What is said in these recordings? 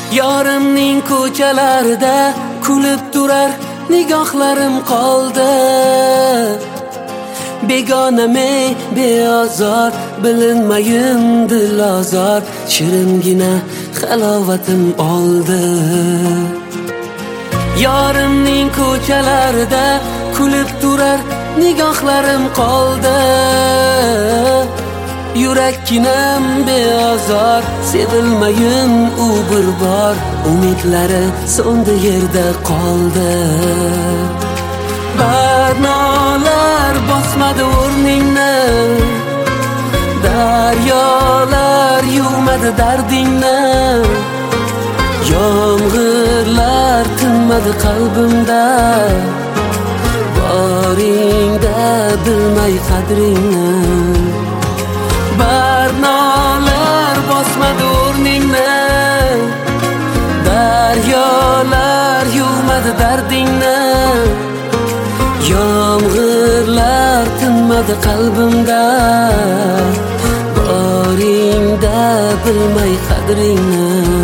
Yorimning ko'chalarida kulib turar nigohlarim qoldi. Begoname beozor, bilinmayin dilozor, shiringina halovatim oldi. Yorimning ko'chalarida kulib turar nigohlarim qoldi. Yurakkinam beozor, sevilmayin u bir bor, umidlari so'ndi yerda qoldi. Barnolar bosmadi o'rningni, daryolar yuvmadi dardingni, yomg'irlar tinmadi qalbimda, boringda bilmay qadringni. Barnolar bosmadi o'rningni, daryolar yuvmadi dardingni, yomg'irlar tinmadi qalbimda, boringda bilmay qadringni.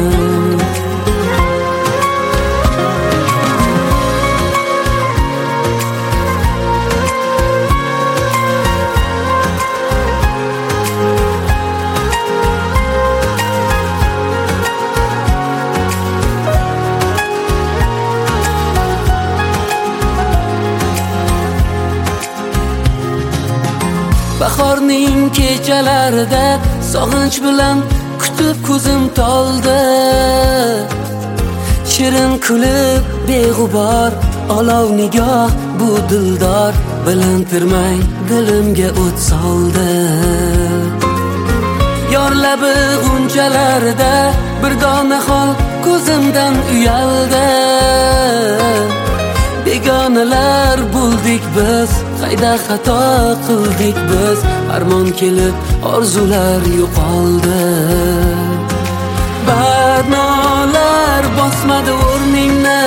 Bahorning kechalarida sog'inch bilan kutib ko'zim toldi. Shirin kulib beg'ubor, olov nigoh bu dildor, bilintirmay dilimga o't soldi. Yor labi g'unchalarida bir dona hol ko'zimdan uyaldi. Begonalar bo'ldik biz, qayda xato qildik biz, armon kelib orzular yo'qoldi. Barnolar bosmadi o'rningni,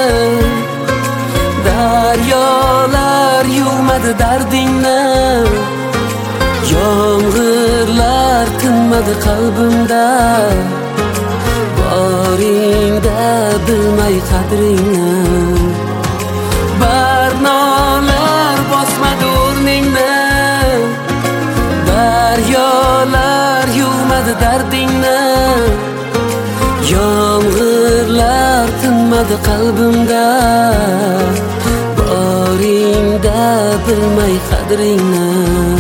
daryolar yuvmadi dardingni, yomg'irlar tinmadi qalbimda, boringda bilmay qadringni. Barnolar bosmadi o'rningni, daryolar yuvmadi dardingni, yomg'irlar tinmadi qalbimda, boringda bilmay qadringni.